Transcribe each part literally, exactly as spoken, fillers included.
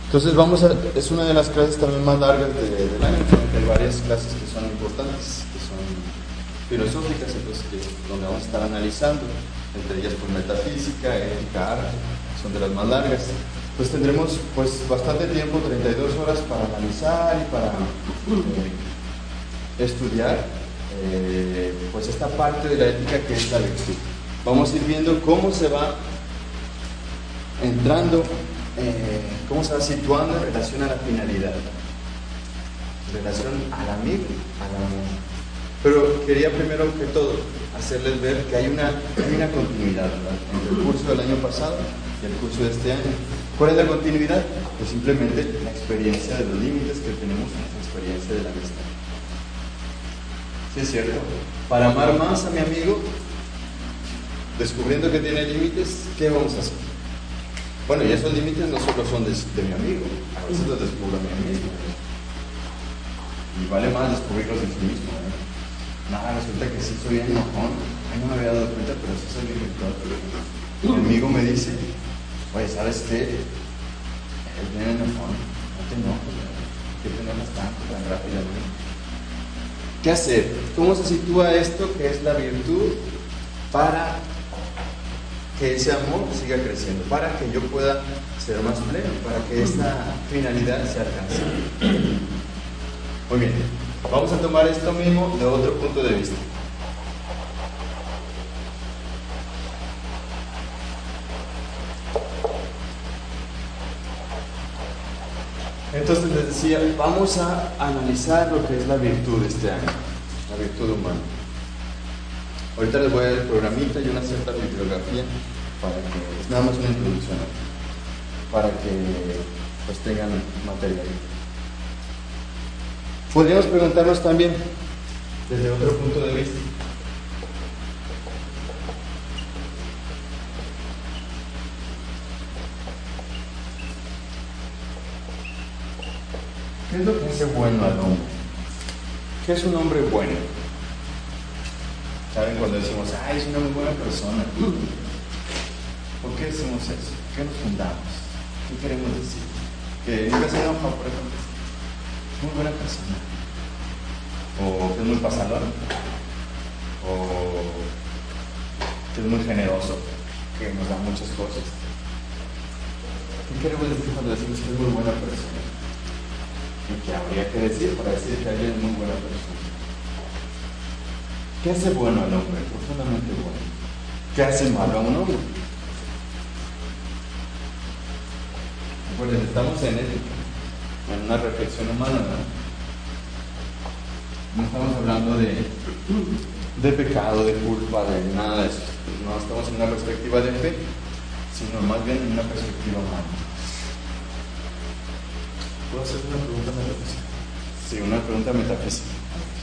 Entonces vamos a, es una de las clases también más largas de, del año, hay varias clases que son importantes, que son filosóficas, entonces, que, donde vamos a estar analizando, entre ellas pues metafísica, ética, arte, son de las más largas. Pues tendremos pues bastante tiempo, treinta y dos horas para analizar y para eh, estudiar eh, pues esta parte de la ética que es la virtud. Vamos a ir viendo cómo se va entrando, eh, cómo se va situando en relación a la finalidad, en relación al amigo, al amor. Pero quería primero que todo hacerles ver que hay una, hay una continuidad, ¿verdad?, entre el curso del año pasado y el curso de este año. ¿Cuál es la continuidad? Pues simplemente la experiencia de los límites que tenemos en esa experiencia de la amistad. ¿Sí es cierto? Para amar más a mi amigo, descubriendo que tiene límites, ¿qué vamos a hacer? Bueno, y esos límites no solo son de, de mi amigo, a veces los descubro a mi amigo. Y vale más descubrirlos en sí mismo, ¿eh? Nada, resulta que sí soy enojón. Ay, no me había dado cuenta, pero sí soy enojón. Mi amigo me dice, oye, ¿sabes qué? Él viene enojón, no te enojes, ¿qué te enojas tanto, tan rápidamente? ¿Qué hacer? ¿Cómo se sitúa esto que es la virtud para que ese amor siga creciendo, para que yo pueda ser más pleno, para que esta finalidad se alcance? Muy bien, vamos a tomar esto mismo de otro punto de vista. Entonces les decía, vamos a analizar lo que es la virtud de este año, la virtud humana. Ahorita les voy a dar el programita y una cierta bibliografía para que, es nada más una introducción, para que pues tengan material. Podríamos preguntarnos también desde otro punto de vista. ¿Qué es lo que hace bueno al hombre? ¿Qué es un hombre bueno? ¿Saben cuando decimos, ay, es una muy buena persona? ¿Por qué decimos eso? ¿Qué nos fundamos? ¿Qué queremos decir? Que nunca se enoja, por ejemplo. Es muy buena persona. O que es muy pasador. O que es muy generoso, que nos da muchas cosas. ¿Qué queremos decir cuando decimos que es muy buena persona? ¿Y qué habría que decir para decir que alguien es muy buena persona? ¿Qué hace bueno al hombre? Profundamente bueno. ¿Qué hace malo a un hombre? Pues estamos en ética, en una reflexión humana, ¿no? No estamos hablando de, de pecado, de culpa, de nada de eso. No estamos en una perspectiva de fe, sino más bien en una perspectiva humana. ¿Puedo hacer una pregunta metafísica? Sí, una pregunta metafísica.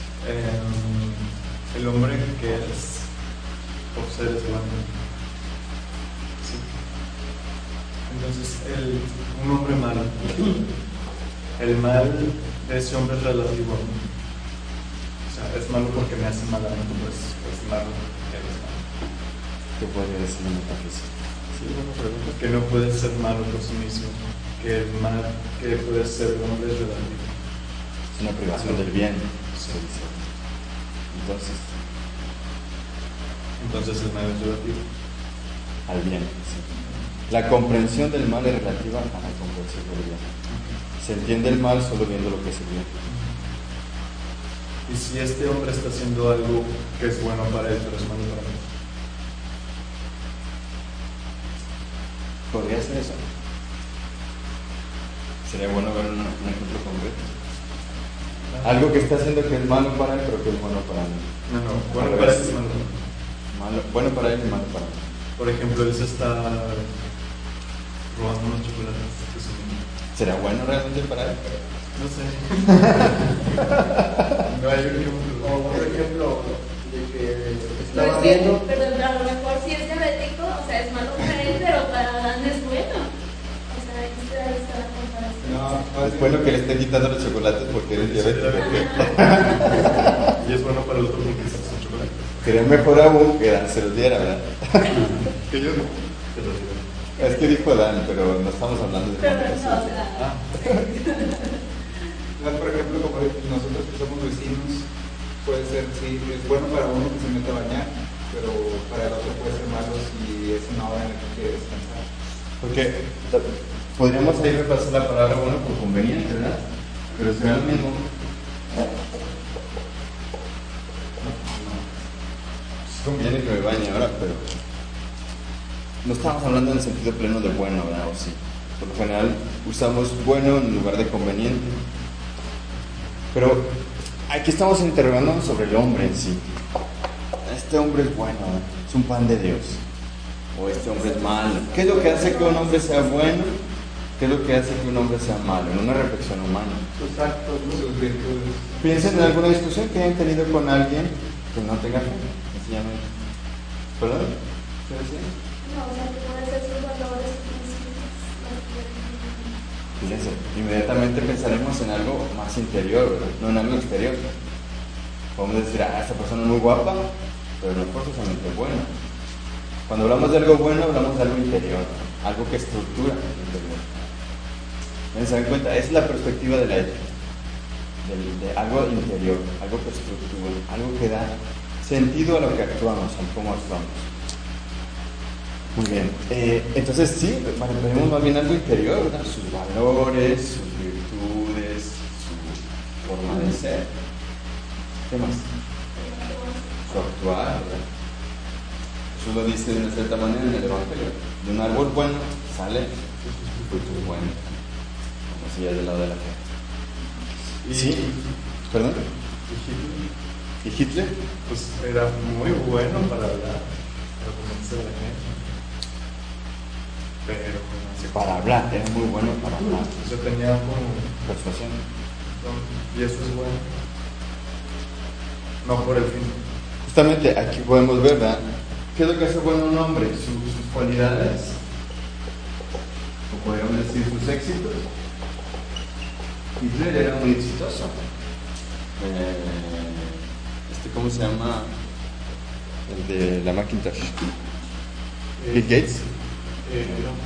Eh, el hombre que es por seres humanos. Sí. Entonces, el, un hombre malo. El mal de ese hombre es relativo. O sea, es malo porque me hace mal a mí, pues es malo, él es malo. ¿Qué podría decir la metafísica? Sí, buena pregunta. Que no puede ser malo por sí mismo. Que el mal que puede ser el hombre es relativo. Es una privación del bien. Sí. Entonces, Entonces el mal es relativo. al bien, sí. La comprensión del mal es relativa a la comprensión del bien. Se entiende el mal solo viendo lo que es el bien. Y si este hombre está haciendo algo que es bueno para él, pero es malo para mí, ¿podría ser eso? Sería bueno ver un, un ejemplo concreto. Algo que está haciendo que es malo para él, pero que es bueno para mí. No, no, bueno para él es malo. Malo, bueno para él y malo para mí. Por ejemplo, él se está robando unos chocolates que son... ¿Será bueno realmente para él? No sé. No hay un ejemplo. O por ejemplo, de que No, estaba es que, viendo. perdón, a lo mejor si es diabético, o sea, es malo para él, pero para Adán es bueno. O sea, aquí está la comparación. No, Es bueno que le esté quitando los chocolates porque eres diabético. Y es bueno para el otro porque se hace chocolate. Sería mejor aún que se los diera, ¿verdad? Que yo no. Que lo digo. Es que dijo Dan, pero no estamos hablando de Pero no, o comunicación. sea, Ah. No, por ejemplo, como nosotros que somos vecinos, puede ser, sí, es bueno para uno que se meta a bañar, pero para el otro puede ser malo si es una hora en la que quiere descansar. Porque podríamos ahí repasar la palabra bueno por conveniente, ¿verdad? Pero si ahora mismo. Es conviene que me bañe ahora, pero. No estamos hablando en el sentido pleno de bueno, ¿verdad? O sí. Por lo general usamos bueno en lugar de conveniente. Pero aquí estamos interrogando sobre el hombre en sí. Este hombre es bueno, es un pan de Dios. O este hombre es malo. ¿Qué es lo que hace que un hombre sea bueno? ¿Qué es lo que hace que un hombre sea malo? En una reflexión humana. Sus actos, sus virtudes. Piensen en alguna discusión que hayan tenido con alguien que no tenga fe, sencillamente. ¿Perdón? ¿Qué decía? no, o sea, que puede ser sus valores, sus principios. Fíjense, inmediatamente pensaremos en algo más interior, ¿verdad? No en algo exterior. Podemos decir, ah, esta persona es muy guapa, pero no es forzosamente buena. Cuando hablamos de algo bueno, hablamos de algo interior, ¿no? Algo que estructura el interior. ¿Se dan cuenta? Esa es la perspectiva de la ética, de, de algo interior, algo que estructura, algo que da sentido a lo que actuamos, a cómo actuamos. Muy bien, eh, entonces sí, bueno, tenemos más bien algo interior, ¿verdad? Sus valores, sus virtudes, su forma de ser. ¿Qué más? Su actuar, ¿verdad? Jesús lo dice de una cierta manera en el Evangelio. De un árbol bueno sale frutos buenos, como si ya del lado de la fe. Sí, perdón. ¿Y Hitler? Pues era muy bueno para hablar, para convencer a la gente. Pero Para hablar, era muy bueno para hablar. yo tenía como Persuasión. y eso es bueno, no por el fin. Justamente aquí podemos ver, ¿verdad? ¿Qué es lo que hace bueno un hombre? Sus, sus cualidades, o podríamos decir sus éxitos. Hitler era muy exitoso. Eh, este, ¿cómo se llama? El de la Macintosh. Bill Gates. Eh,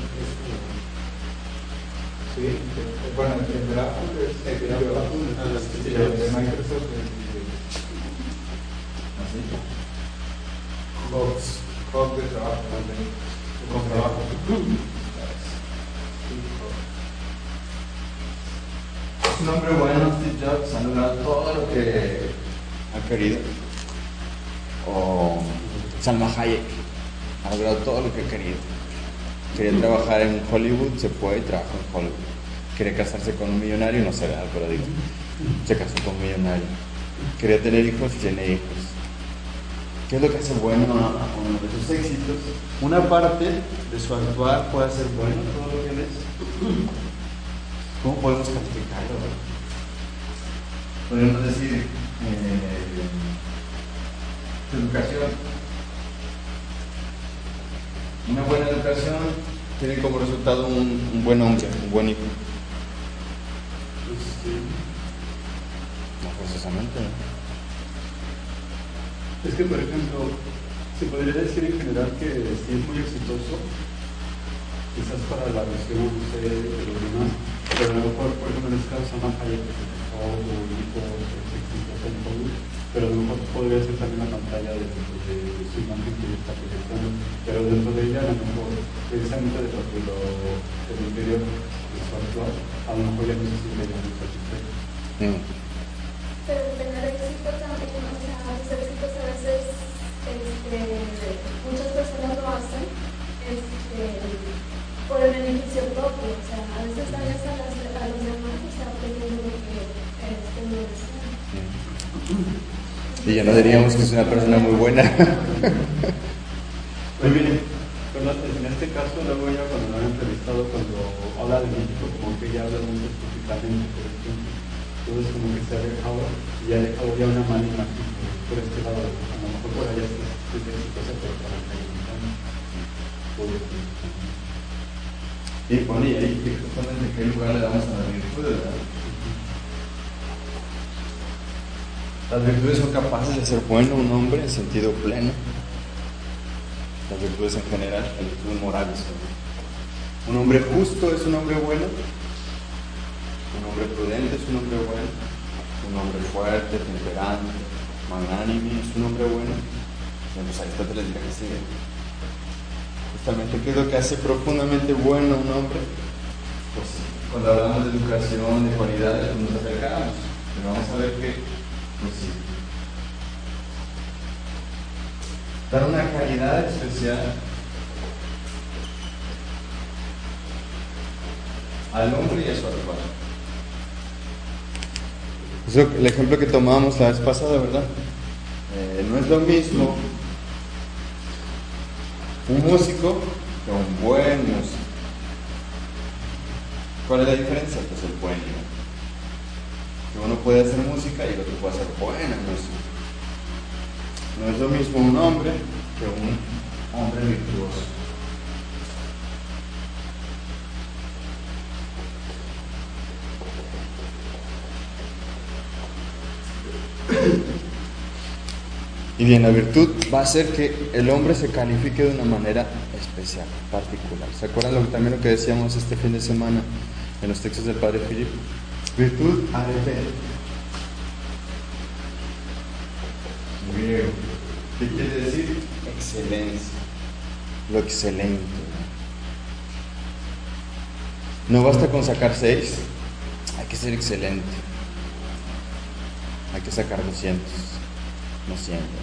Sí, eh, bueno, el de Apple es el de Apple, y el de Microsoft es ¿Así? Hubs, Hub de trabajo también. Con trabajo. Es un hombre bueno, Steve Jobs, ha logrado todo lo que ha querido. O Salma Hayek ha logrado todo lo que ha querido. Quería trabajar en Hollywood, se fue y trabajó en Hollywood. Quería casarse con un millonario, no sé, pero digo, se casó con un millonario. Quería tener hijos, tiene hijos. ¿Qué es lo que hace bueno a uno de sus éxitos? Una parte de su actuar puede ser bueno, todo lo que él es. ¿Cómo podemos calificarlo? Podemos decir, eh, su educación. Una buena educación tiene como resultado un, un buen hombre, un buen hijo. pues, sí. No forzosamente, ¿no? Es que, por ejemplo, se podría decir en general que sí es muy exitoso, quizás para la visión de ustedes y de los demás, pero a lo mejor, por ejemplo, en este caso, Salma Hayek, que se casó, o hijo, es exitoso en Hollywood, pero a lo mejor podría ser también la pantalla de, de, de su imagen que está proyectando, pero dentro de ella, a lo mejor, precisamente de lo que lo, del interior de su actual, a lo mejor ya no se siente ya muy satisfecho. Mm. Pero tener éxito también, o sea, los éxitos a veces, este, muchas personas lo hacen este, por el beneficio propio, o sea, a veces dañas a, las, a los demás, o sea, aprendiendo lo que este, no desean. Y ya no diríamos que es una persona muy buena. Muy bien. Bueno, en este caso, luego ella cuando lo han entrevistado, cuando habla de México, como que ella habla muy específicamente, por ejemplo. Entonces como que se ha dejado, y ha dejado ya una mala imagen por, por este lado. A lo mejor por allá es es exitosa, pero para acá no. Y bueno, y ahí justamente qué lugar le damos a las virtudes, ¿verdad? Las virtudes son capaces de ser bueno un hombre en sentido pleno. Las virtudes en general, las virtudes morales, ¿no? hombre justo es un hombre bueno, un hombre prudente es un hombre bueno, un hombre fuerte, temperante, magnánime es un hombre bueno. Bueno, pues Aristóteles dirá que sí. Justamente, ¿qué es lo que hace profundamente bueno a un hombre? Pues cuando hablamos de educación, de cualidades, pues nos acercamos. Pero vamos a ver que, pues sí, dar una calidad especial al hombre y a su hermano. Eso, el ejemplo que tomábamos la vez pasada, ¿verdad? Eh, no es lo mismo un músico que un buen músico. ¿Cuál es la diferencia? Pues el buen nivel. Que uno puede hacer música y el otro puede hacer buena música. No es lo mismo un hombre que un hombre virtuoso. Y bien, la virtud va a hacer que el hombre se califique de una manera especial, particular. ¿Se acuerdan lo, también lo que decíamos este fin de semana en los textos del Padre Filipe? Virtud arete. Griego. ¿Qué quiere decir? Excelencia. Lo excelente. No basta con sacar seis, hay que ser excelente. Hay que sacar doscientos, no siempre.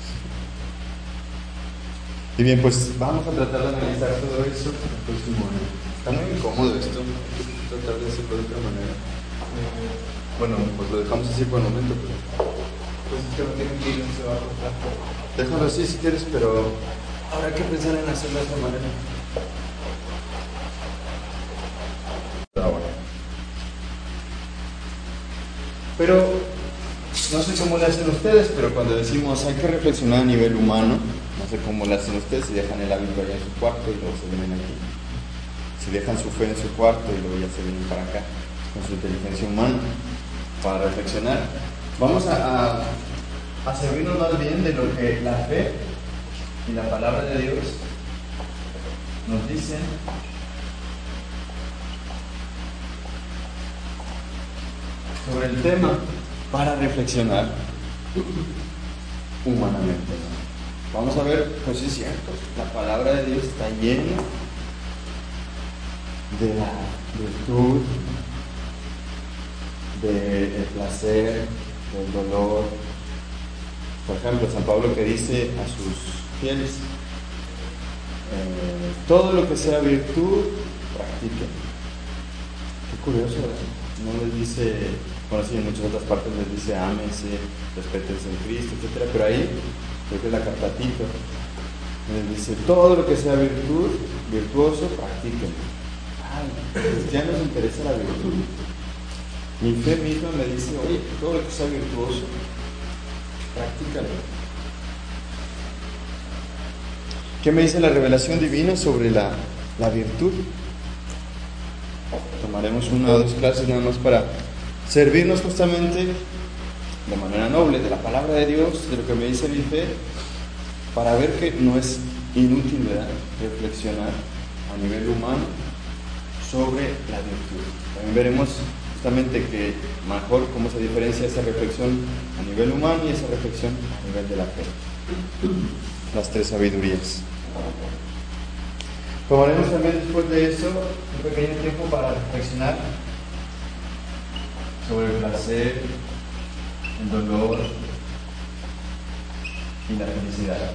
Y bien, pues vamos a tratar de analizar todo eso el próximo año. Está muy incómodo esto, hay que tratar de hacerlo de otra manera. Bueno, pues lo dejamos así por el momento, pero Pues es que no tienen que ir, no se va a cortar. déjalo así si quieres, pero habrá que pensar en hacerlo de esta manera. Ahora. Pero no sé cómo le hacen ustedes, pero cuando decimos hay que reflexionar a nivel humano, no sé cómo le hacen ustedes, si dejan el hábito allá en su cuarto y luego se vienen aquí. Si dejan su fe en su cuarto y luego ya se vienen para acá con su inteligencia humana para reflexionar. Vamos a, a, a servirnos más bien de lo que la fe y la palabra de Dios nos dicen sobre el tema para reflexionar humanamente. Vamos a ver, pues sí es cierto, la palabra de Dios está llena de la virtud, del placer, del dolor. Por ejemplo, San Pablo que dice a sus fieles, eh, todo lo que sea virtud, practiquen. Qué curioso, ¿verdad? No les dice, bueno, sí, en muchas otras partes les dice ámense, respétense en Cristo, etcétera, pero ahí, creo que es la carta a Tito, les dice, todo lo que sea virtud, virtuoso, practiquen. Ay, a los cristianos les interesa la virtud. Mi fe misma me dice, oye, todo lo que sea virtuoso, practícalo. ¿Qué me dice la revelación divina sobre la, la virtud? Tomaremos una o dos clases nada más para servirnos justamente de manera noble de la palabra de Dios, de lo que me dice mi fe, para ver que no es inútil, ¿verdad?, reflexionar a nivel humano sobre la virtud. También veremos justamente que mejor cómo se diferencia esa reflexión a nivel humano y esa reflexión a nivel de la fe. Las tres sabidurías. Tomaremos también después de eso un pequeño tiempo para reflexionar sobre el placer, el dolor y la felicidad.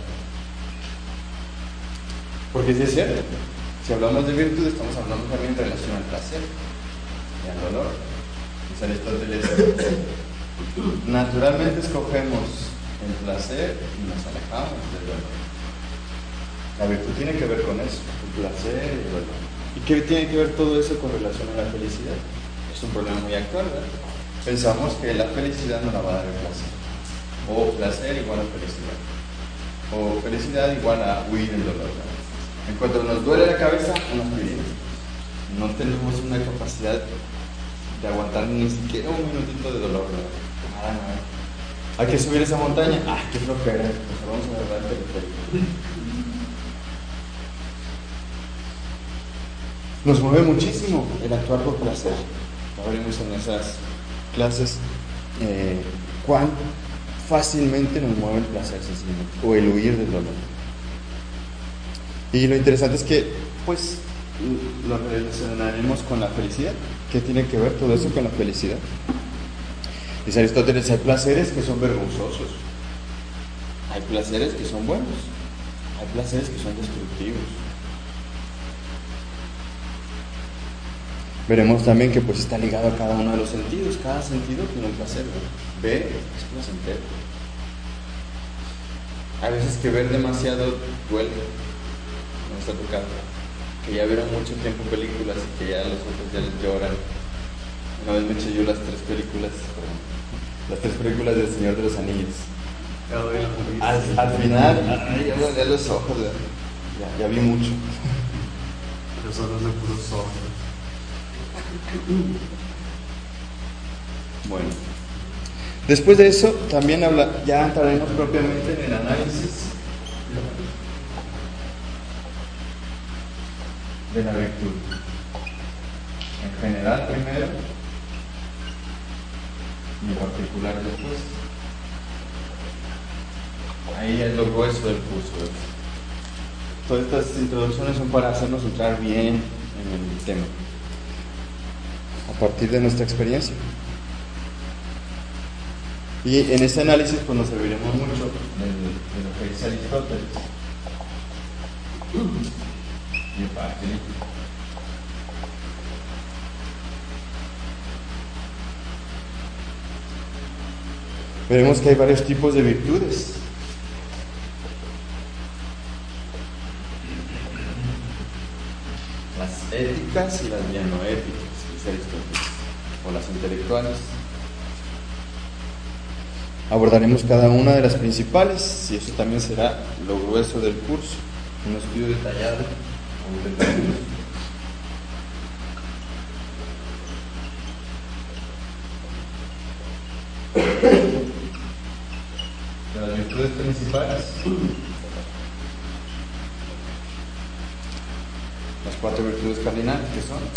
Porque si es cierto, si hablamos de virtud estamos hablando también en relación al placer y al dolor. Dice Aristóteles, naturalmente escogemos el placer y nos alejamos del dolor. La virtud tiene que ver con eso, el placer y el dolor. ¿Y qué tiene que ver todo eso con relación a la felicidad? Es un problema muy actual, ¿verdad? Pensamos que la felicidad no la va a dar el placer. O placer igual a felicidad. O felicidad igual a huir del dolor, ¿verdad? En cuanto nos duele la cabeza, nos huimos. No tenemos una capacidad de aguantar ni siquiera un minutito de dolor, ¿verdad? Nada, nada. Hay que subir esa montaña. ¡Ah, qué flojera! Pues vamos a agarrar el teleférico. Nos mueve muchísimo el actuar por placer. Ya veremos en esas clases eh, cuán fácilmente nos mueve el placer sencillamente, o el huir del dolor. Y lo interesante es que, pues, lo relacionaremos con la felicidad. ¿Qué tiene que ver todo eso con la felicidad? Dice Aristóteles, hay placeres que son vergonzosos, hay placeres que son buenos, hay placeres que son destructivos. Veremos también que pues está ligado a cada uno de los sentidos. Cada sentido tiene un placer, ¿no? Ver es placentero. Hay veces que ver demasiado duele. No está tocado. Que ya vieron mucho tiempo películas y que ya los ojos ya les lloran. Una vez me eché yo las tres películas, perdón, las tres películas del Señor de los Anillos. Al, al final, ay, ya me dolían los ojos, ya, ya vi mucho. Los ojos de puros ojos. Bueno, después de eso también habla, ya entraremos propiamente en el análisis de la virtud. En general primero y en particular después. Ahí es lo grueso del curso. Todas estas introducciones son para hacernos entrar bien en el tema, a partir de nuestra experiencia. Y en este análisis pues nos serviremos mucho de, de lo que dice Aristóteles y en parte veremos que hay varios tipos de virtudes. Las éticas y las ya no éticas, dice Aristóteles, o las intelectuales. Abordaremos cada una de las principales y eso también será lo grueso del curso, un estudio detallado o detallado. De las virtudes principales, las cuatro virtudes cardinales que son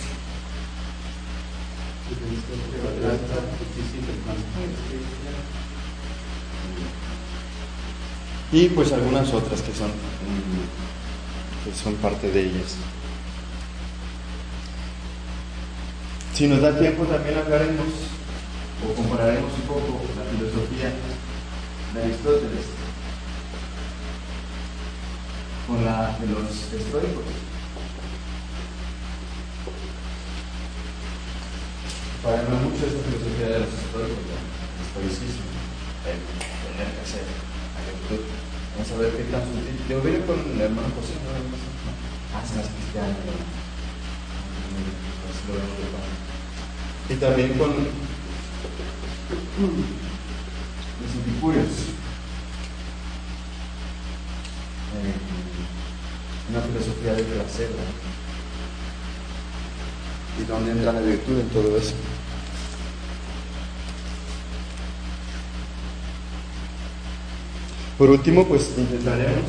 y pues algunas otras que son que son parte de ellas. Si nos da tiempo también hablaremos o compararemos un poco la filosofía de Aristóteles con la de los estoicos. Para no mucho esta filosofía de los estoicos, el estoicismo, el tener que hacer la virtud. Vamos a ver qué tan sutil. Yo vine con el hermano José, ¿no? Ah, se las cristianas, ¿no? Y también con los epicúreos. Eh, una filosofía de placer, ¿no? ¿Y dónde entra la virtud en todo eso? Por último, pues intentaremos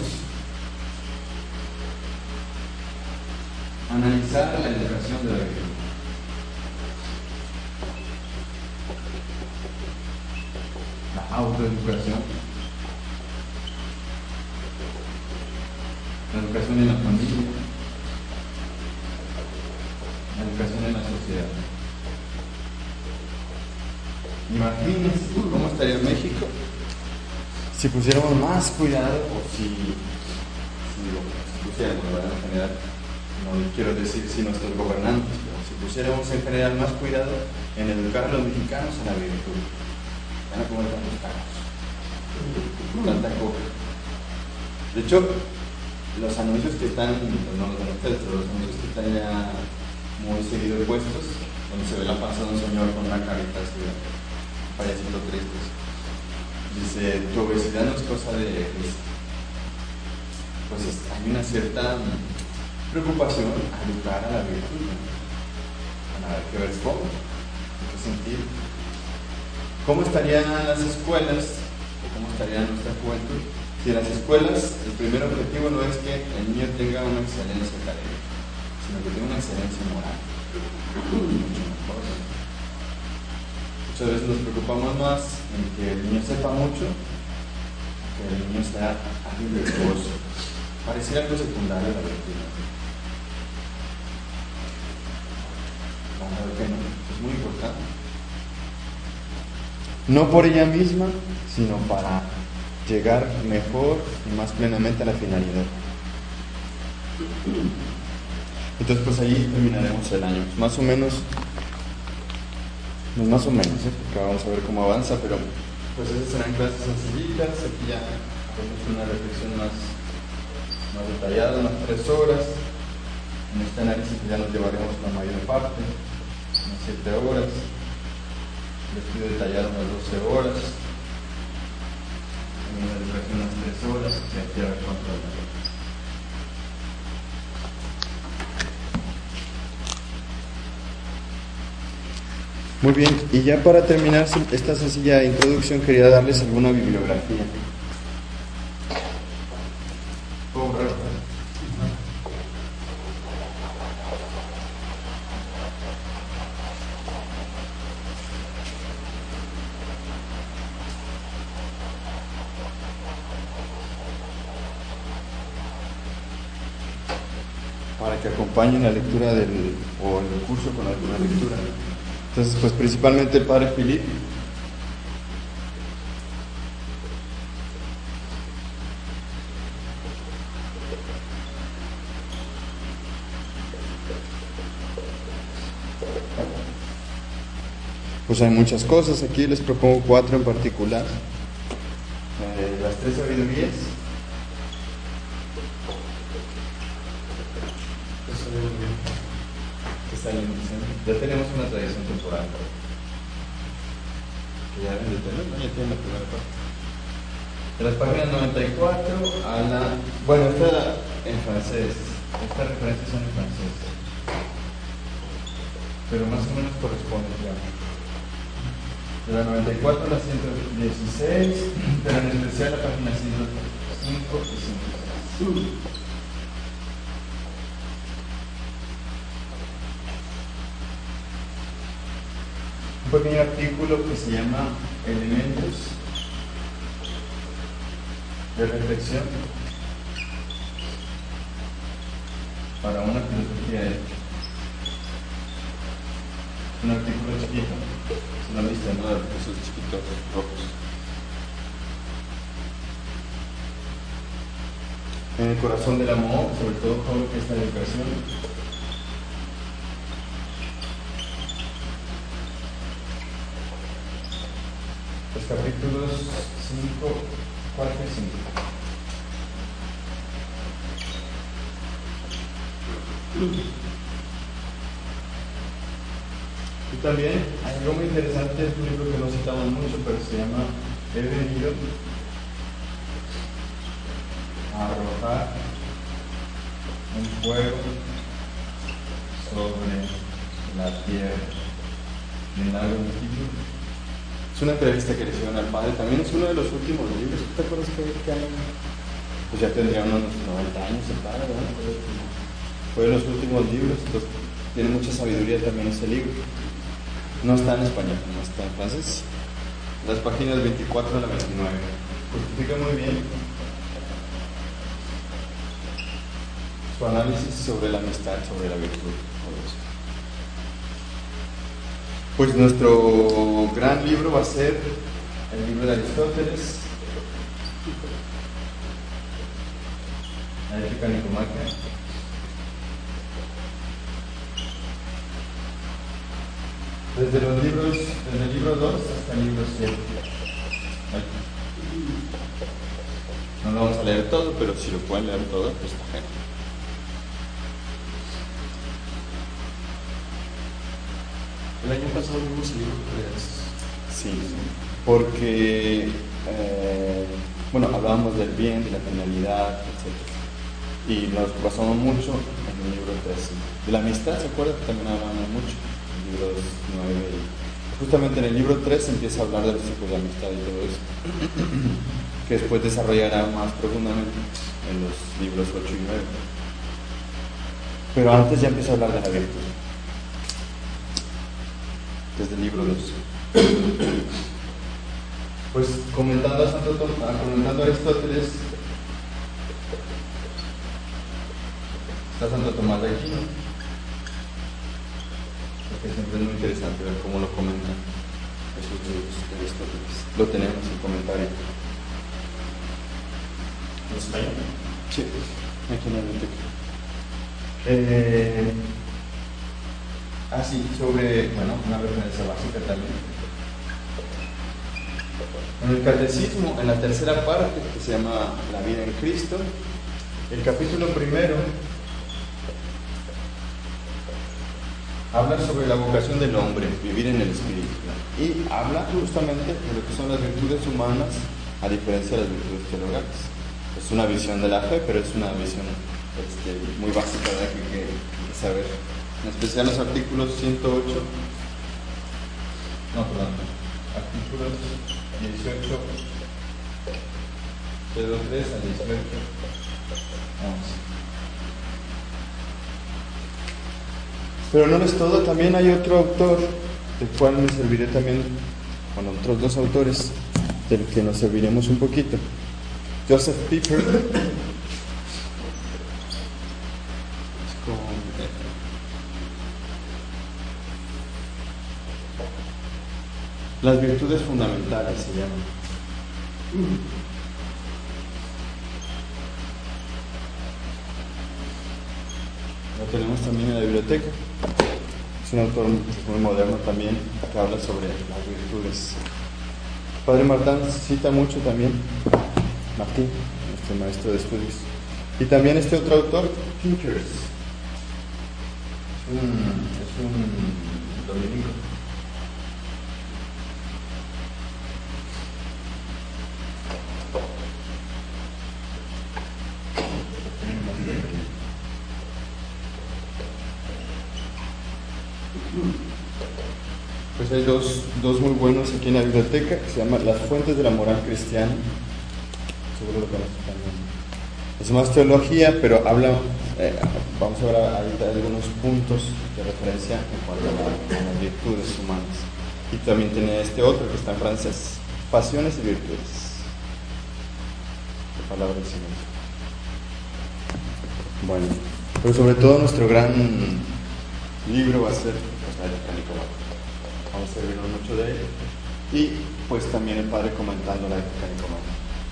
analizar la educación de la virtud. La autoeducación, la educación en la familia, la educación en la sociedad. Imagínense cómo estaría México si pusiéramos más cuidado, o si, si, si pusiéramos, ¿verdad? En general, no quiero decir si nuestros gobernantes, pero si pusiéramos en general más cuidado en educar a los mexicanos a la virtud. Van a comer tantos tacos, tanta coca. De hecho, los anuncios que están, pues no los de ustedes, pero los anuncios que están ya muy seguido puestos, donde se ve la panza de un señor con una carita así, payasito triste. Dice, tu obesidad no es cosa de Cristo. Pues hay una cierta preocupación a educar a la virtud, ¿no? A ver, ¿qué ves cómo? ¿En qué sentido? ¿Cómo estarían las escuelas? ¿O cómo estaría nuestra juventud? Si en las escuelas el primer objetivo no es que el niño tenga una excelencia académica, sino que tenga una excelencia moral. Mucho mejor. Muchas veces nos preocupamos más en que el niño sepa mucho que el niño sea alguien virtuoso. Pareciera algo secundario la virtud. La verdad que no, es muy importante. No por ella misma, sino para llegar mejor y más plenamente a la finalidad. Entonces pues ahí terminaremos el año. Más o menos, no más o menos, ¿eh? Porque vamos a ver cómo avanza, pero pues esas serán clases sencillitas. Aquí ya hacemos una reflexión más, más detallada, unas tres horas. En este análisis ya nos llevaremos la mayor parte, unas siete horas. El estudio detallado unas doce horas. En una educación unas tres horas. Y aquí a ver cuánto horas. Muy bien, y ya para terminar esta sencilla introducción quería darles alguna bibliografía. ¿Puedo borrar? Para que acompañen la lectura del, o el curso con alguna lectura. Entonces, pues principalmente el padre Philip. Pues hay muchas cosas, aquí les propongo cuatro en particular. Eh, las tres sabidurías. Ya tenemos una tradición temporal que ya deben de tener, ¿no? Ya tienen la primera parte. De las páginas noventa y cuatro a la... Bueno, esta en francés, estas referencias son en francés, pero más o menos corresponde, digamos. De la noventa y cuatro a la ciento dieciséis, pero en especial la página ciento cinco y ciento seis. Un pequeño artículo que se llama Elementos de reflexión para una filosofía ética. Un artículo chiquito, es una lista, ¿no? De esos chiquitos rojos. En el corazón del amor, sobre todo todo lo que es la educación. Los capítulos cinco, cuatro y cinco. Y también hay algo muy interesante, es un libro que no citamos mucho, pero se llama He venido a arrojar un fuego sobre la tierra. ¿En algo en el título? Es una entrevista que le hicieron al padre, también es uno de los últimos libros. ¿Te acuerdas que, que pues ya tendría unos noventa años el padre, ¿verdad? Fue de los últimos libros, entonces tiene mucha sabiduría también ese libro. No está en español, no está en francés. Las páginas veinticuatro a la veintinueve. Justifica muy bien su análisis sobre la amistad, sobre la virtud. Pues nuestro gran libro va a ser el libro de Aristóteles, la Ética Nicomaquea. Desde los libros, desde el libro dos hasta el libro siete. No lo vamos a leer todo, pero si lo pueden leer todo, pues está genial. El año pasado vimos el libro tres. Sí, porque, eh, bueno, hablábamos del bien, de la penalidad, etcétera. Y nos basamos mucho en el libro tres. De la amistad, ¿se acuerdan? Que también hablamos mucho. El libro nueve. Justamente en el libro tres empieza a hablar de los tipos de amistad y todo eso. Que después desarrollará más profundamente en los libros ocho y nueve. Pero antes ya empieza a hablar de la virtud. Desde el libro dos. Pues comentando a, Santo Tom- ah, comentando a Aristóteles, está Santo Tomás de Aquino, porque siempre es muy interesante ver cómo lo comentan esos libros de Aristóteles. Lo tenemos en comentario. ¿En español? Sí, aquí en la biblioteca. Eh, ah, sí, sobre, bueno, una referencia básica también. En el Catecismo, en la tercera parte, que se llama La vida en Cristo, el capítulo primero habla sobre la vocación del hombre, vivir en el Espíritu, y habla justamente de lo que son las virtudes humanas, a diferencia de las virtudes teologales. Es una visión de la fe, pero es una visión este, muy básica, ¿verdad? que hay que, que saber. En especial los artículos ciento ocho, no, perdón, artículos dieciocho, cero tres al dieciocho, once. Pero no es todo, también hay otro autor, del cual me serviré también, con otros dos autores, del que nos serviremos un poquito. Joseph Pieper, las virtudes fundamentales se llaman. Lo tenemos también en la biblioteca. Es un autor muy moderno también, que habla sobre las virtudes. Padre Martán cita mucho también, Martín, nuestro maestro de estudios. Y también este otro autor, Pinkers. Es un, es un dominico. Pues hay dos, dos muy buenos aquí en la biblioteca, que se llaman Las Fuentes de la Moral Cristiana. Seguro lo conocen también. Es más teología, pero habla, eh, vamos a ver ahorita algunos puntos de referencia en cuanto a, la, a las virtudes humanas. Y también tiene este otro que está en francés, Pasiones y Virtudes. La palabra del Señor. Bueno, pero sobre todo nuestro gran libro va a ser pues, la Ética Nicolás. Vamos a servirnos mucho de él. Y pues también el Padre comentando la Ética Nicolás.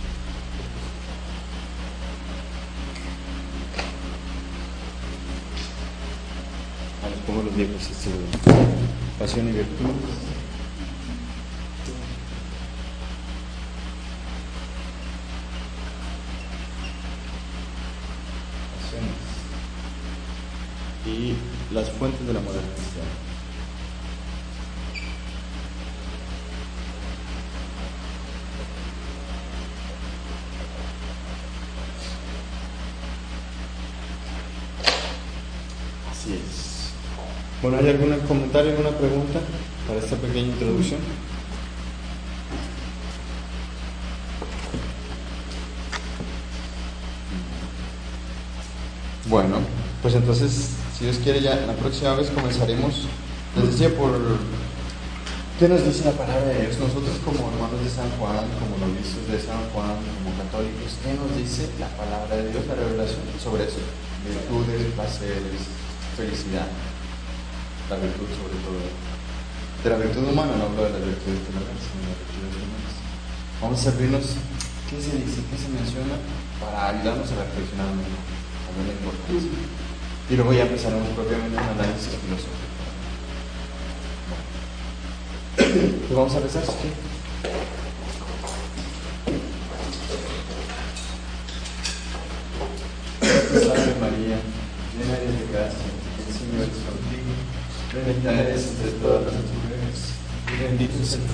Ahora les pongo los libros, este de Pasión y Virtud. Y las fuentes de la moral cristiana. Así es. Bueno, ¿hay algún comentario, alguna pregunta para esta pequeña introducción? Bueno, pues entonces, si Dios quiere, ya la próxima vez comenzaremos, les decía, por qué nos dice la palabra de Dios. Nosotros como hermanos de San Juan, como novicios de San Juan, como católicos, ¿qué nos dice la palabra de Dios, la revelación sobre eso? Virtudes, placeres, felicidad, la virtud sobre todo. De la virtud humana, no hablo de las virtudes teologales, sino de las virtudes humanas. Vamos a servirnos, ¿qué se dice, qué se menciona? Para ayudarnos a reflexionar un poco, a ver la importancia. Y luego ya empezaremos propiamente un análisis filosófico. Pues vamos a rezar, ¿sí? Salve María, llena eres de gracia, el Señor es contigo, bendita eres entre todas las mujeres, y bendito es el